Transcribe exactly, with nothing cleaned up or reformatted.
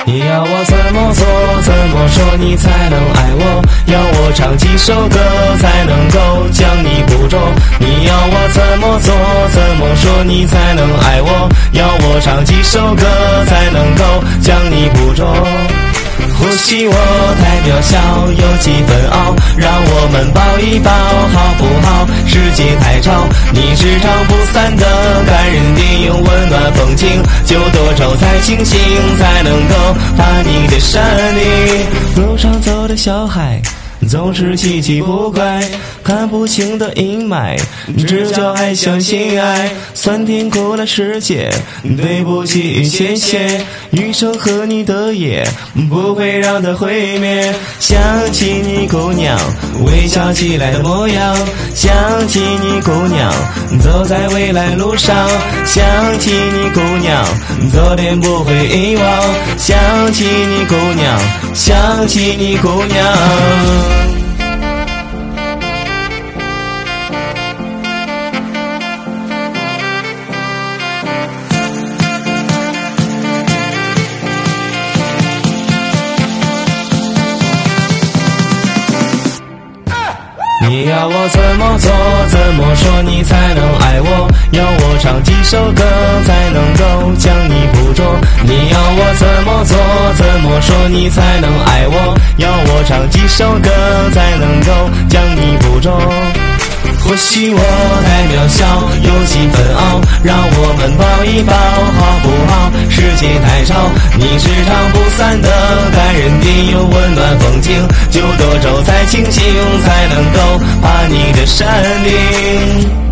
你要我怎么做，怎么说你才能爱我？要我唱几首歌才能够将你捕捉？你要我怎么做，怎么说你才能爱我？要我唱几首歌才能够将你捕捉？或许我太渺小，有几分傲，让我们抱一抱好不好？世界太吵，你是唱不散的感人电影，温暖风景，就多愁才清醒，才能够把你的山里。路上走的小孩总是奇奇怪怪，看不清的阴霾，只叫爱相信爱。酸甜苦辣世界，对不起谢谢，余生和你的夜不会让它毁灭。想起你姑娘微笑起来的模样，想起你姑娘走在未来路上，想起你姑娘昨天不会遗忘，想起你姑娘，想起你姑娘。你要我怎么做，怎么说你才能爱我？要我唱几首歌才能够将你捕捉？你要我怎么做，怎么说你才能爱我？要我唱几首歌才能够将你捕捉？或许我太渺小，有几分傲，让我们抱一抱好不好？世界太吵，你是唱不散的感人电影，温暖风景，就多愁才清醒，才能够把你的山顶。